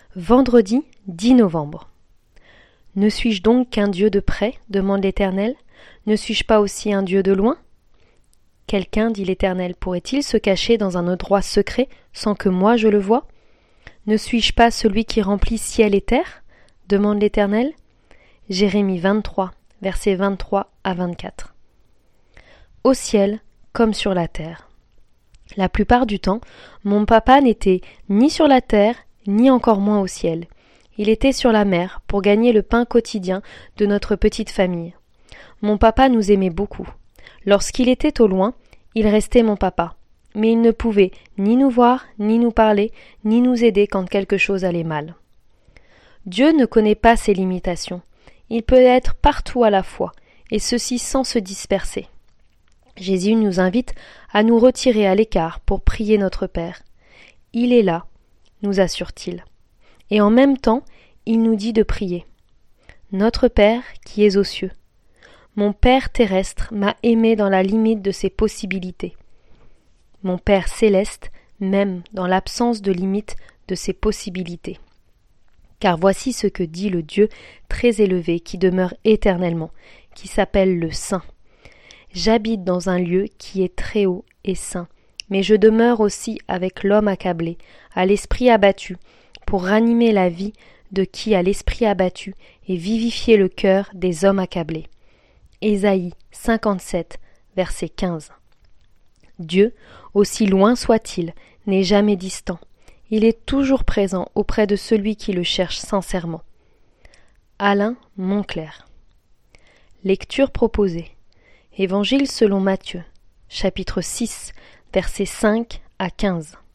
Vendredi 10 novembre. Ne suis-je donc qu'un Dieu de près, demande l'Éternel? Ne suis-je pas aussi un Dieu de loin? Quelqu'un, dit l'Éternel, pourrait-il se cacher dans un endroit secret sans que moi je le voie? Ne suis-je pas celui qui remplit ciel et terre? Demande l'Éternel. Jérémie 23, versets 23 à 24. Au ciel comme sur la terre. La plupart du temps, mon papa n'était ni sur la terre, ni encore moins au ciel. Il était sur la mer pour gagner le pain quotidien de notre petite famille. Mon papa nous aimait beaucoup. Lorsqu'il était au loin, il restait mon papa. Mais il ne pouvait ni nous voir, ni nous parler, ni nous aider quand quelque chose allait mal. Dieu ne connaît pas ses limitations. Il peut être partout à la fois, et ceci sans se disperser. Jésus nous invite à nous retirer à l'écart pour prier notre Père. Il est là, nous assure-t-il. Et en même temps, il nous dit de prier. Notre Père qui es aux cieux. Mon Père terrestre m'a aimé dans la limite de ses possibilités. Mon Père céleste m'aime dans l'absence de limite de ses possibilités. Car voici ce que dit le Dieu très élevé qui demeure éternellement, qui s'appelle le Saint. J'habite dans un lieu qui est très haut et saint, mais je demeure aussi avec l'homme accablé, à l'esprit abattu, pour ranimer la vie de qui a l'esprit abattu et vivifier le cœur des hommes accablés. Ésaïe 57, verset 15. Dieu, aussi loin soit-il, n'est jamais distant. Il est toujours présent auprès de celui qui le cherche sincèrement. Alain Moncler. Lecture proposée. Évangile selon Matthieu, chapitre 6, versets 5 à 15.